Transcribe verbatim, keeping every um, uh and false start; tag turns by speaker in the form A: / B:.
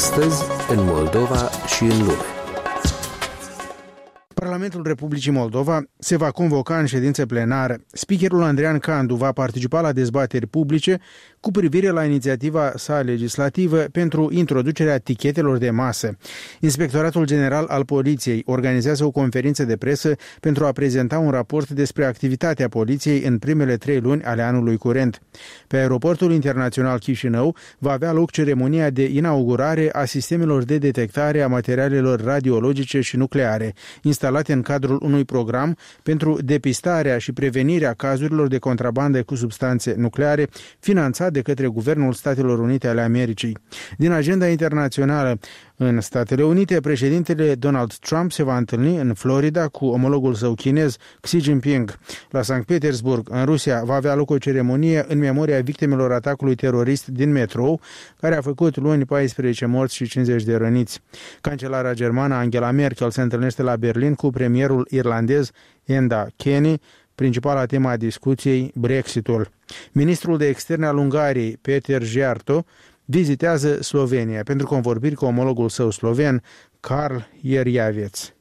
A: Astăzi, în Moldova și în lume.
B: Parlamentul Republicii Moldova se va convoca în ședință plenară. Speakerul Andrian Candu va participa la dezbateri publice cu privire la inițiativa sa legislativă pentru introducerea tichetelor de masă. Inspectoratul General al Poliției organizează o conferință de presă pentru a prezenta un raport despre activitatea poliției în primele trei luni ale anului curent. Pe aeroportul internațional Chișinău va avea loc ceremonia de inaugurare a sistemelor de detectare a materialelor radiologice și nucleare, instalate în cadrul unui program pentru depistarea și prevenirea cazurilor de contrabandă cu substanțe nucleare, finanțat de către Guvernul Statelor Unite ale Americii. Din agenda internațională, în Statele Unite, președintele Donald Trump se va întâlni în Florida cu omologul său chinez, Xi Jinping. La Sankt Petersburg, în Rusia, va avea loc o ceremonie în memoria victimelor atacului terorist din metrou, care a făcut luni paisprezece morți și cincizeci de răniți. Cancelara germană Angela Merkel se întâlnește la Berlin cu premierul irlandez Enda Kenny, principala tema a discuției, Brexitul. Ministrul de externe al Ungariei, Peter Szijjártó, vizitează Slovenia pentru convorbiri cu omologul său sloven, Karl Ierjavec.